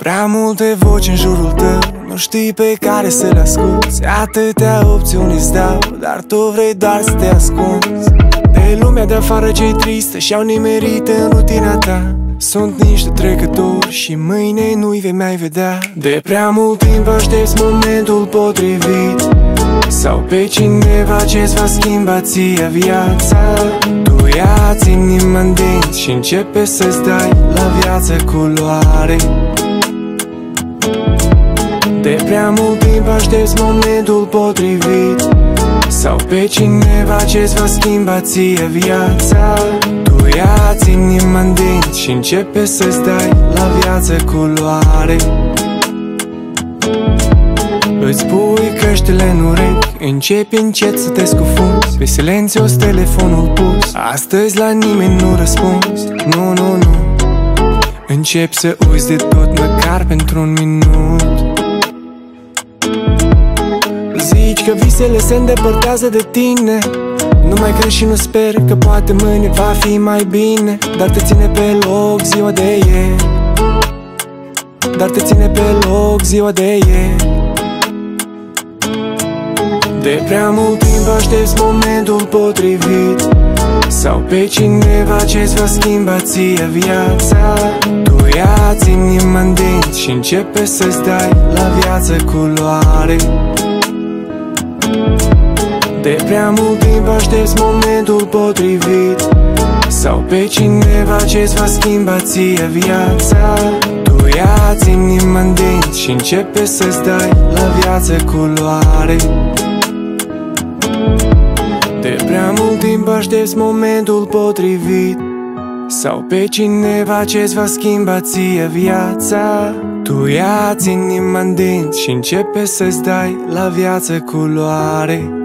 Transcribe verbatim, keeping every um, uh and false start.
Prea multe voci în jurul tău, nu știi pe care să le asculți. Atâtea opțiuni îți dau, dar tu vrei doar să te ascunzi de lumea de afară ce-i tristă și-au nimerit în rutina ta. Sunt niște trecători și mâine nu-i vei mai vedea. De prea mult timp aștepți momentul potrivit sau pe cineva ce-ți va schimba ție viața. Tu ia-ți inima în dinți și începe să-ți dai la viață culoare. De prea mult timp aștepți momentul potrivit sau pe cineva ce-ți va schimba ție viața. Tu ia-ți inima în dinți și începe să-ți dai la viață culoare. Îți pui căștile în urechi, începi încet să te scufunzi, pe silențios telefonul pus, astăzi la nimeni nu răspunzi. Nu, nu, nu, începi să uiți de tot măcar pentru un minut. Zici că visele se îndepărtează de tine, nu mai crezi și nu speri că poate mâine va fi mai bine. Dar te ține pe loc ziua de ieri, Dar te ține pe loc ziua de ieri. De prea mult timp aștepți momentul potrivit sau pe cineva ce-ți va schimba ție viața. Tu ia-ți inima în dinți și începe să-ți dai la viață culoare. De prea mult timp aștepți momentul potrivit sau pe cineva ce-ți va schimba ție viața. Tu ia-ți inima în dinți și începe să-ți dai la viață culoare. De prea mult timp aștepți momentul potrivit sau pe cineva ce-ți va schimba ție viața. Tu ia-ți inima în dinți și începe să-ți dai la viață culoare.